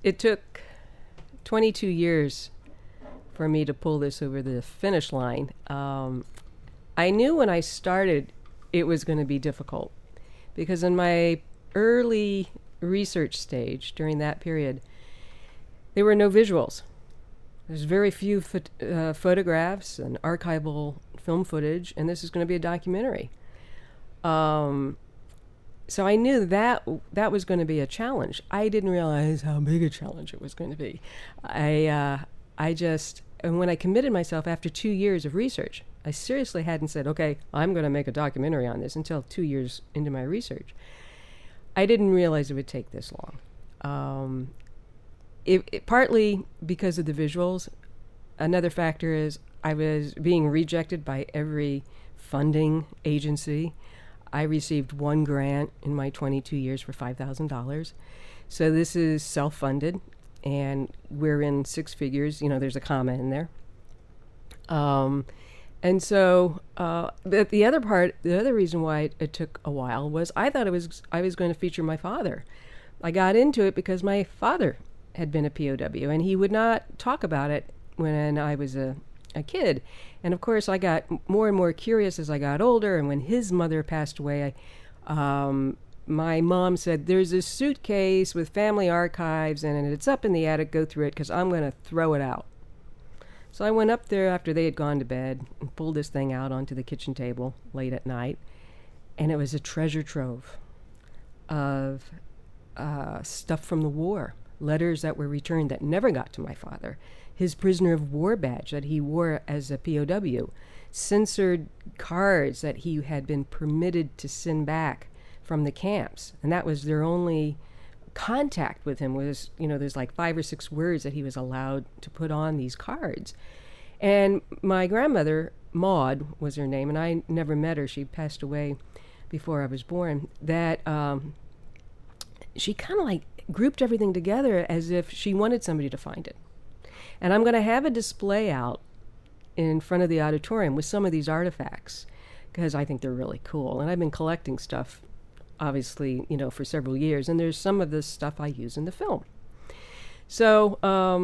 it took 22 years for me to pull this over the finish line. I knew when I started it was going to be difficult because in my early research stage during that period, there were no visuals. There's very few photographs and archival film footage, and this is going to be a documentary. So I knew that was going to be a challenge. I didn't realize how big a challenge it was going to be. And when I committed myself after 2 years of research, I seriously hadn't said, okay, I'm going to make a documentary on this until 2 years into my research. I didn't realize it would take this long. Partly because of the visuals. Another factor is I was being rejected by every funding agency. I received one grant in my 22 years for $5,000. So this is self-funded, and we're in six figures. You know, there's a comma in there. And so the other reason why it took a while was I thought I was going to feature my father. I got into it because my father had been a POW, and he would not talk about it when I was a kid. And of course, I got more and more curious as I got older, and when his mother passed away, my mom said, there's this suitcase with family archives, and it's up in the attic, go through it, because I'm going to throw it out. So I went up there after they had gone to bed and pulled this thing out onto the kitchen table late at night, and it was a treasure trove of stuff from the war, letters that were returned that never got to my father, his prisoner of war badge that he wore as a POW, censored cards that he had been permitted to send back from the camps, and that was their only contact with him was, there's like 5 or 6 words that he was allowed to put on these cards. And my grandmother, Maud was her name, and I never met her. She passed away before I was born. That she kind of like grouped everything together as if she wanted somebody to find it. And I'm going to have a display out in front of the auditorium with some of these artifacts because I think they're really cool. And I've been collecting stuff, obviously, for several years. And there's some of this stuff I use in the film. So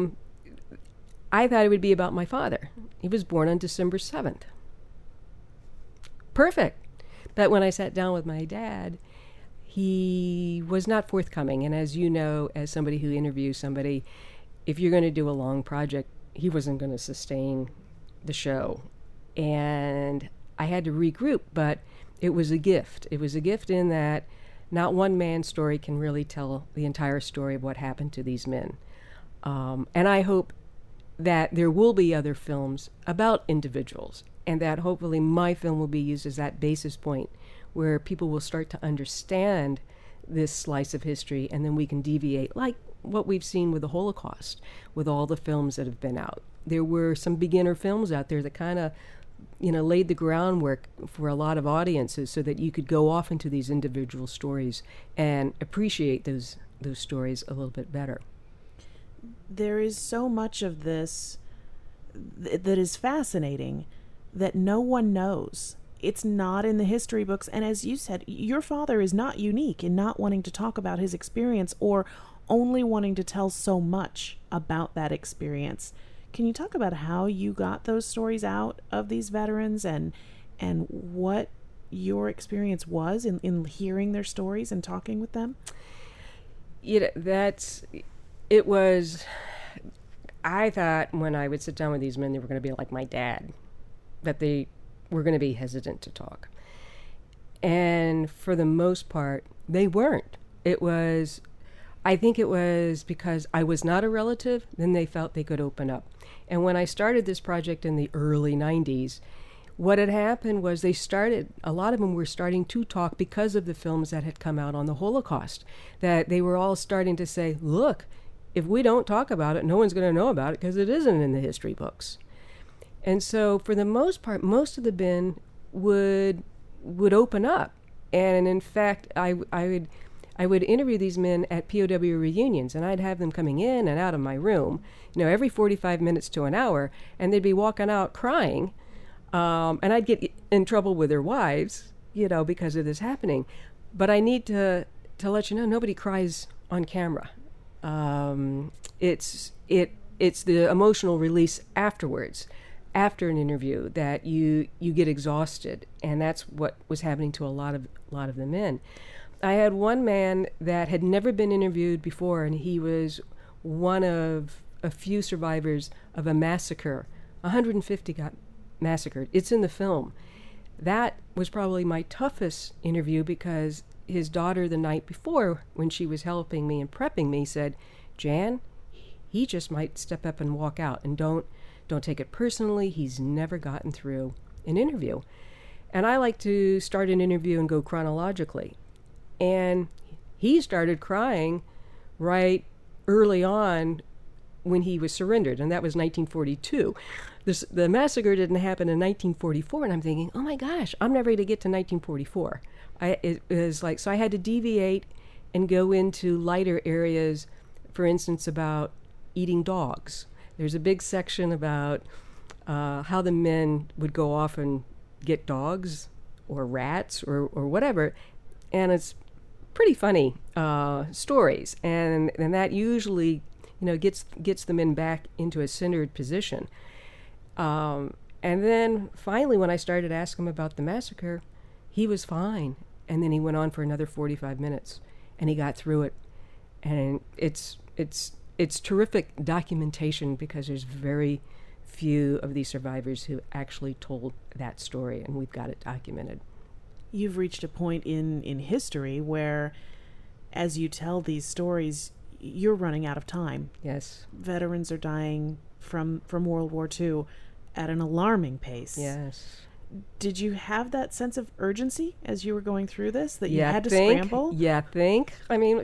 I thought it would be about my father. He was born on December 7th. Perfect. But when I sat down with my dad, he was not forthcoming. And as you know, as somebody who interviews somebody, if you're going to do a long project, he wasn't going to sustain the show. And I had to regroup, but it was a gift. It was a gift in that not one man's story can really tell the entire story of what happened to these men. And I hope that there will be other films about individuals, and that hopefully my film will be used as that basis point where people will start to understand this slice of history, and then we can deviate, like what we've seen with the Holocaust, with all the films that have been out. There were some beginner films out there that kind of, laid the groundwork for a lot of audiences so that you could go off into these individual stories and appreciate those stories a little bit better. There is so much of this that is fascinating that no one knows. It's not in the history books. And as you said, your father is not unique in not wanting to talk about his experience or only wanting to tell so much about that experience. Can you talk about how you got those stories out of these veterans and what your experience was in hearing their stories and talking with them? I thought when I would sit down with these men, they were going to be like my dad, that they were going to be hesitant to talk. And for the most part, they weren't. I think it was because I was not a relative, then they felt they could open up. And when I started this project in the early 90s, what had happened was a lot of them were starting to talk because of the films that had come out on the Holocaust, that they were all starting to say, look, if we don't talk about it, no one's going to know about it because it isn't in the history books. And so for the most part, most of the men would open up. And in fact, I would interview these men at POW reunions, and I'd have them coming in and out of my room, every 45 minutes to an hour, and they'd be walking out crying. And I'd get in trouble with their wives, because of this happening. But I need to let you know, nobody cries on camera. It's the emotional release afterwards, after an interview, that you get exhausted, and that's what was happening to a lot of the men. I had one man that had never been interviewed before, and he was one of a few survivors of a massacre. 150 got massacred. It's in the film. That was probably my toughest interview, because his daughter the night before, when she was helping me and prepping me, said, "Jan, he just might step up and walk out, and don't take it personally. He's never gotten through an interview." And I like to start an interview and go chronologically. And he started crying right early on when he was surrendered, and that was 1942. The massacre didn't happen in 1944, and I'm thinking, oh my gosh, I'm never going to get to 1944. It was like, so I had to deviate and go into lighter areas, for instance, about eating dogs. There's a big section about how the men would go off and get dogs or rats or whatever, and it's pretty funny stories, and that usually gets the men back into a centered position. And then finally, when I started asking him about the massacre, he was fine, and then he went on for another 45 minutes, and he got through it. And it's terrific documentation, because there's very few of these survivors who actually told that story, and we've got it documented. You've reached a point in history where, as you tell these stories, you're running out of time. Yes. Veterans are dying from World War II at an alarming pace. Yes. Did you have that sense of urgency as you were going through this, that you had to scramble? I mean,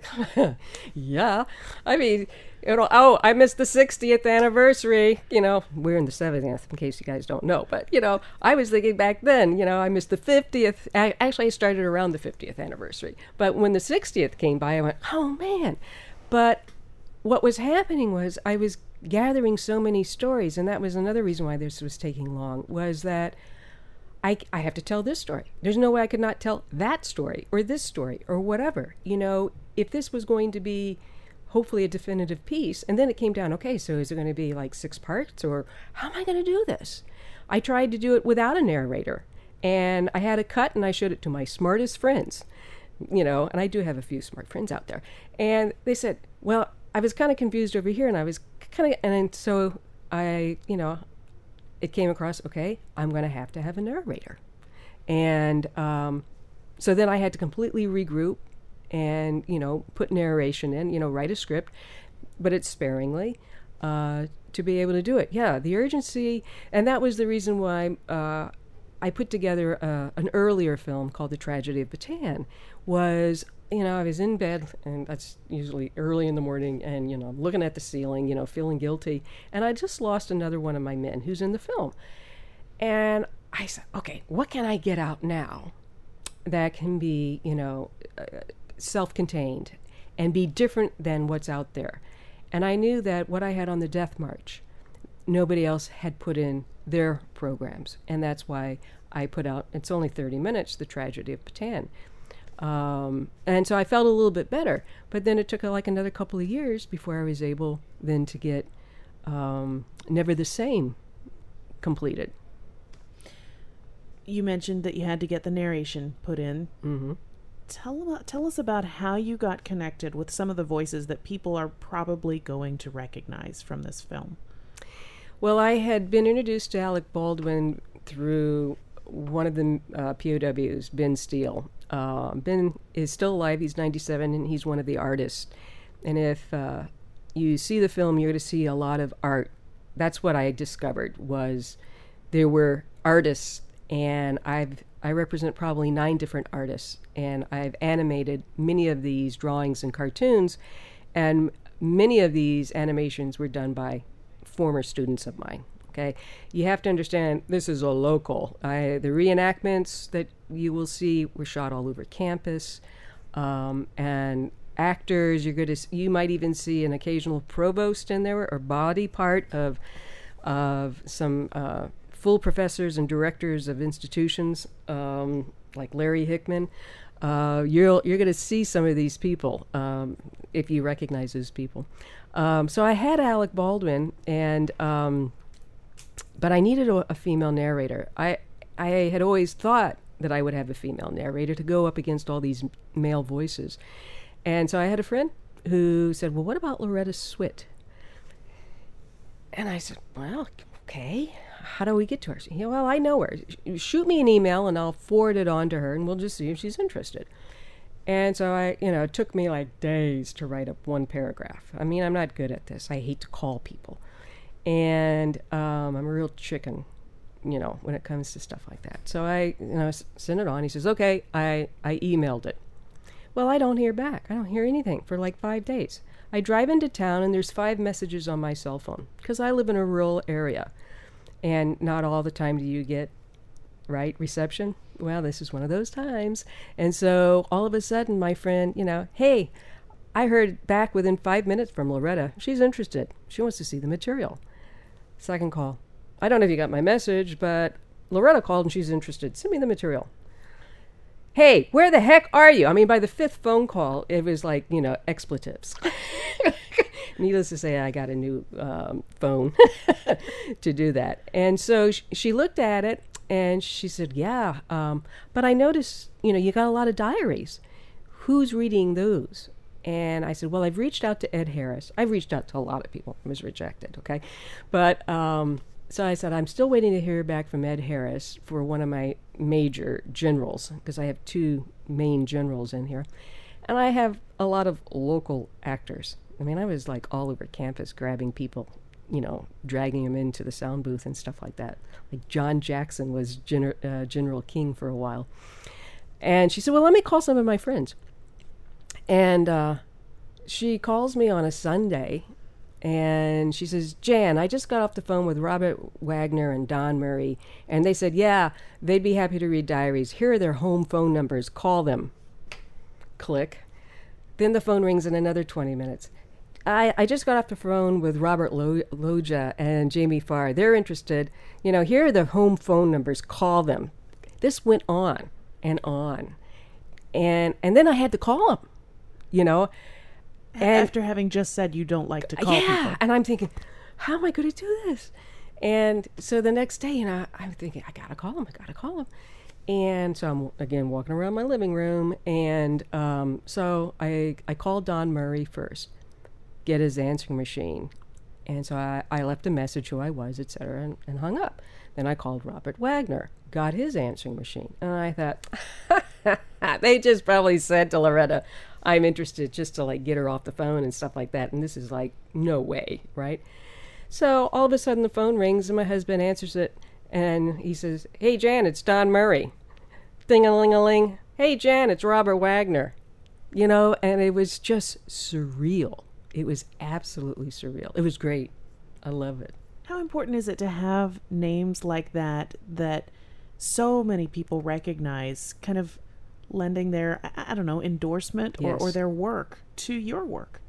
yeah. I mean, I missed the 60th anniversary. We're in the 70th, in case you guys don't know. But, I was thinking back then, I missed the 50th. Actually, I started around the 50th anniversary. But when the 60th came by, I went, oh, man. But what was happening was I was gathering so many stories, and that was another reason why this was taking long, was that I have to tell this story. There's no way I could not tell that story or this story or whatever. If this was going to be hopefully a definitive piece, and then it came down, okay, so is it going to be like 6 parts, or how am I going to do this? I tried to do it without a narrator, and I had a cut, and I showed it to my smartest friends, and I do have a few smart friends out there. And they said, well, I was kind of confused over here, and I was and so I, it came across, okay, I'm going to have a narrator. And so then I had to completely regroup and, put narration in, write a script, but it's sparingly, to be able to do it. Yeah, the urgency, and that was the reason why I put together an earlier film called The Tragedy of Bataan. Was, I was in bed, and that's usually early in the morning, and, I'm looking at the ceiling, feeling guilty. And I just lost another one of my men who's in the film. And I said, okay, what can I get out now that can be, self-contained and be different than what's out there? And I knew that what I had on the Death March, nobody else had put in their programs. And that's why I put out, it's only 30 minutes, The Tragedy of Bataan. And so I felt a little bit better, but then it took another couple of years before I was able then to get Never the Same completed. You mentioned that you had to get the narration put in. Mm-hmm. Tell us about how you got connected with some of the voices that people are probably going to recognize from this film. Well, I had been introduced to Alec Baldwin through one of the POWs, Ben Steele. Ben is still alive. He's 97, and he's one of the artists. And if you see the film, you're going to see a lot of art. That's what I discovered, was there were artists, and I represent probably 9 different artists, and I've animated many of these drawings and cartoons, and many of these animations were done by former students of mine. Okay, you have to understand, this is a local. The reenactments that you will see were shot all over campus, and actors, you might even see an occasional provost in there, or body part of some full professors and directors of institutions, like Larry Hickman. You're going to see some of these people if you recognize those people. So I had Alec Baldwin, and but I needed a female narrator. I had always thought that I would have a female narrator to go up against all these male voices, and so I had a friend who said, "Well, what about Loretta Swit?" And I said, "Well, okay. How do we get to her?" She, well, I know her. Shoot me an email and I'll forward it on to her and we'll just see if she's interested. And so it took me like days to write up one paragraph. I mean, I'm not good at this. I hate to call people. And I'm a real chicken, when it comes to stuff like that. So I sent it on. He says, okay, I emailed it. Well, I don't hear back. I don't hear anything for like 5 days. I drive into town and there's 5 messages on my cell phone because I live in a rural area. And not all the time do you get, reception. Well, this is one of those times. And so all of a sudden, my friend, hey, I heard back within 5 minutes from Loretta. She's interested. She wants to see the material. Second call. I don't know if you got my message, but Loretta called and she's interested. Send me the material. Hey, where the heck are you? I mean, by the 5th phone call, it was like, expletives. Needless to say, I got a new phone to do that. And so she looked at it and she said, yeah, but I noticed, you got a lot of diaries. Who's reading those? And I said, well, I've reached out to Ed Harris. I've reached out to a lot of people. I was rejected, okay? But so I said, I'm still waiting to hear back from Ed Harris for one of my major generals, because I have 2 main generals in here. And I have a lot of local actors. I mean, I was like all over campus grabbing people, dragging them into the sound booth and stuff like that. Like John Jackson was General King for a while. And she said, well, let me call some of my friends. And she calls me on a Sunday and she says, Jan, I just got off the phone with Robert Wagner and Don Murray. And they said, yeah, they'd be happy to read diaries. Here are their home phone numbers. Call them. Click. Then the phone rings in another 20 minutes. I just got off the phone with Robert Loggia and Jamie Farr. They're interested. Here are the home phone numbers. Call them. This went on and on. And then I had to call them, And after having just said you don't like to call people. Yeah, and I'm thinking, how am I going to do this? And so the next day, I'm thinking, I got to call him. And so I'm, again, walking around my living room. And so I called Don Murray first, get his answering machine. And so I left a message who I was, et cetera, and hung up. Then I called Robert Wagner, got his answering machine. And I thought, they just probably said to Loretta, I'm interested, just to get her off the phone and stuff like that. And this is no way, right? So all of a sudden the phone rings and my husband answers it. And he says, hey, Jan, it's Don Murray. Ding-a-ling-a-ling. Hey, Jan, it's Robert Wagner. And it was just surreal. It was absolutely surreal. It was great. I love it. How important is it to have names like that so many people recognize, kind of lending their, I don't know, endorsement or their work to your work?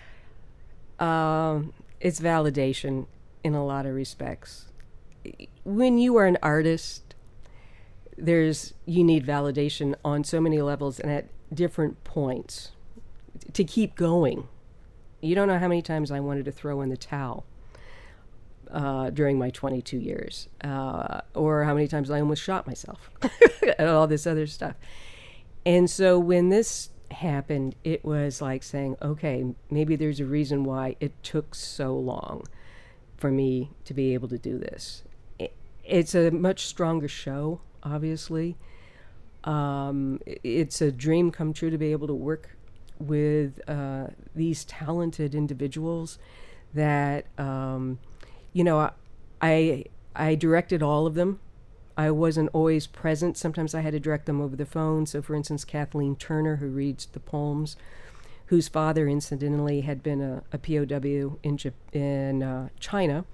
It's validation in a lot of respects. When you are an artist, you need validation on so many levels and at different points to keep going. You don't know how many times I wanted to throw in the towel during my 22 years, or how many times I almost shot myself and all this other stuff. And so when this happened, it was like saying, okay, maybe there's a reason why it took so long for me to be able to do this. It's a much stronger show, obviously. It's a dream come true to be able to work with these talented individuals that, I directed all of them. I wasn't always present. Sometimes I had to direct them over the phone. So, for instance, Kathleen Turner, who reads the poems, whose father, incidentally, had been a POW in China.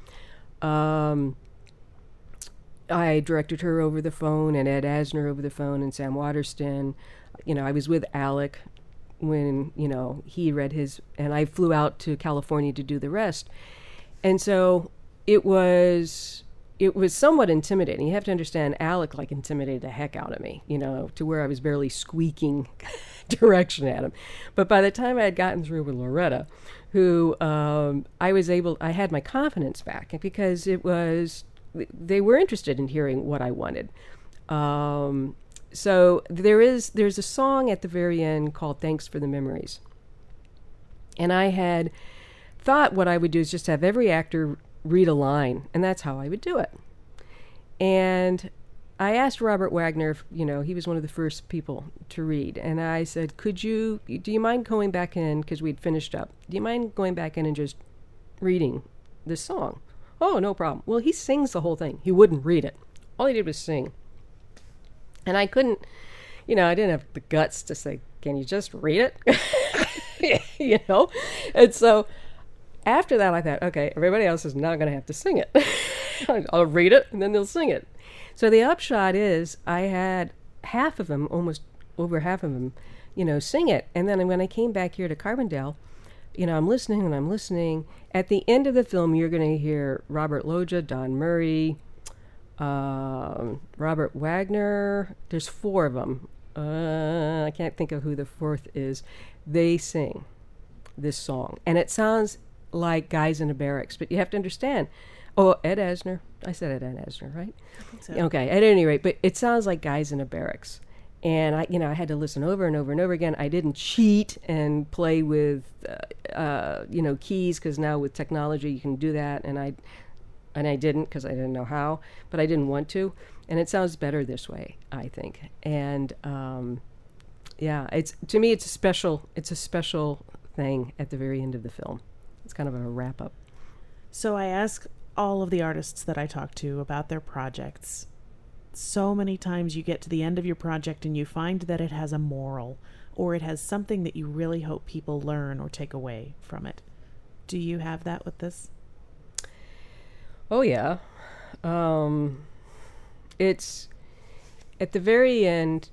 I directed her over the phone, and Ed Asner over the phone, and Sam Waterston. I was with Alec when, he read his, and I flew out to California to do the rest. And so it was it was somewhat intimidating. You have to understand, Alec like intimidated the heck out of me, to where I was barely squeaking direction at him. But by the time I had gotten through with Loretta, who I had my confidence back because they were interested in hearing what I wanted. So there's a song at the very end called "Thanks for the Memories," and I had thought what I would do is just have every actor read a line, and that's how I would do it. And I asked Robert Wagner if, he was one of the first people to read, and I said, do you mind going back in, because we'd finished up, do you mind going back in and just reading this song? Oh, no problem. Well, he sings the whole thing. He wouldn't read it. All he did was sing. And I couldn't, I didn't have the guts to say, can you just read it? And so after that, I thought, okay, everybody else is not going to have to sing it. I'll read it, and then they'll sing it. So the upshot is I had half of them, almost over half of them, sing it. And then when I came back here to Carbondale, I'm listening and I'm listening. At the end of the film, you're going to hear Robert Loggia, Don Murray, Robert Wagner. There's 4 of them. I can't think of who the 4th is. They sing this song. And it sounds like Guys in a Barracks. But you have to understand. Oh, Ed Asner. I said Ed Asner, right? I think so. Okay, at any rate. But it sounds like Guys in a Barracks. And I had to listen over and over and over again. I didn't cheat and play with, keys, because now with technology you can do that. And I didn't, because I didn't know how, but I didn't want to. And it sounds better this way, I think. And to me, it's a special thing at the very end of the film. It's kind of a wrap up. So I ask all of the artists that I talk to about their projects. So many times you get to the end of your project and you find that it has a moral, or it has something that you really hope people learn or take away from it. Do you have that with this? Oh, yeah. It's at the very end,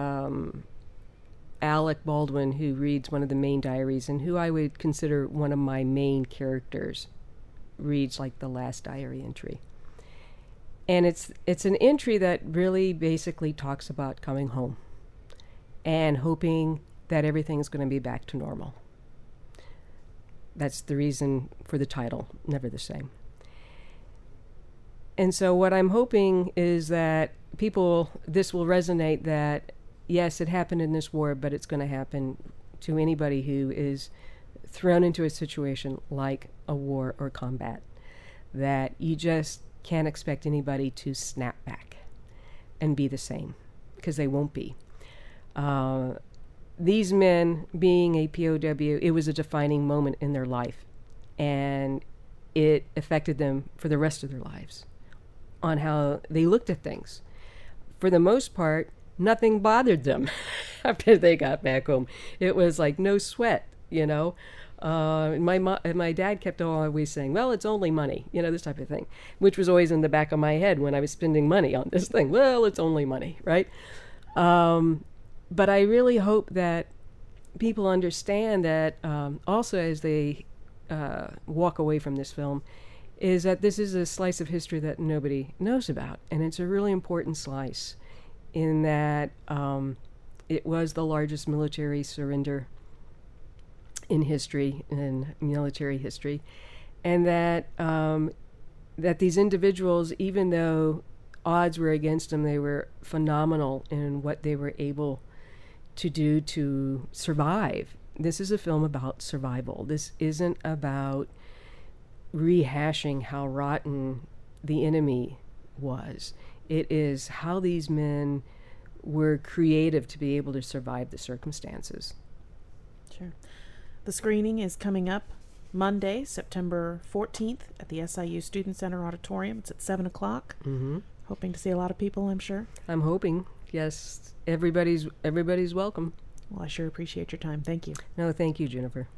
Alec Baldwin, who reads one of the main diaries and who I would consider one of my main characters, reads like the last diary entry. And it's an entry that really basically talks about coming home and hoping that everything's going to be back to normal. That's the reason for the title, Never the Same. And so what I'm hoping is that this will resonate, that yes, it happened in this war, but it's going to happen to anybody who is thrown into a situation like a war or combat, that you just can't expect anybody to snap back and be the same, because they won't be. These men, being a POW, it was a defining moment in their life, and it affected them for the rest of their lives on how they looked at things. For the most part, nothing bothered them after they got back home. It was like no sweat, My dad kept always saying, well, it's only money, this type of thing, which was always in the back of my head when I was spending money on this thing. Well, it's only money, right? But I really hope that people understand that also as they walk away from this film, is that this is a slice of history that nobody knows about. And it's a really important slice in that it was the largest military surrender in history, in military history, and that that these individuals, even though odds were against them, they were phenomenal in what they were able to do to survive. This is a film about survival. This isn't about rehashing how rotten the enemy was. It is how these men were creative to be able to survive the circumstances. Sure. The screening is coming up Monday, September 14th at the SIU Student Center Auditorium. It's at 7 o'clock. Mm-hmm. Hoping to see a lot of people, I'm sure. I'm hoping. Yes, everybody's welcome. Well, I sure appreciate your time. Thank you. No, thank you, Jennifer.